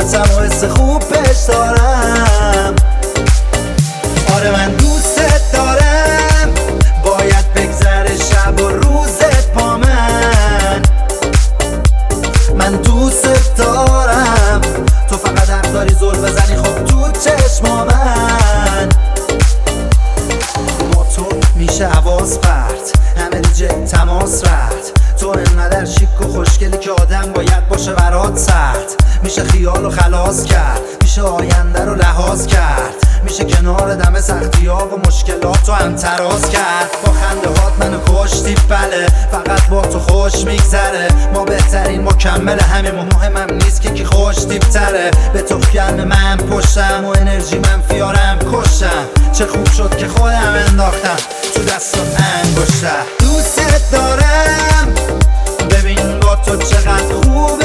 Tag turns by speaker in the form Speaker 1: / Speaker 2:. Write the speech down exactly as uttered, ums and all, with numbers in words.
Speaker 1: صورتم و حس خوب پیش دارم. آره من دوست دارم، باید بگذره شب و روزت با من. من دوست دارم، تو فقط حق داری زل بزنی خب تو چشما من. با تو میشه حواس پرت، همه دیجه تماس رفت. تو انقدر شیک و خوشگلی که آدم باید باشه برات سخت. میشه خیال و خلاص کرد، میشه آینده رو لحاظ کرد، میشه کنار دم سختی ها و مشکلات رو هم تراز کرد. با خنده هات منو کشتی بله، فقط با تو خوش میگذره. ما بهترین مکمل همیم و مهمم نیست که کی خوش تیپتره. به تو گرم من پشتم و انرژی منفیارم کشتم. چه خوب شد که خودم انداختم تو دستات انگشتم. دوست دارم، ببین با تو چقدر خوبه.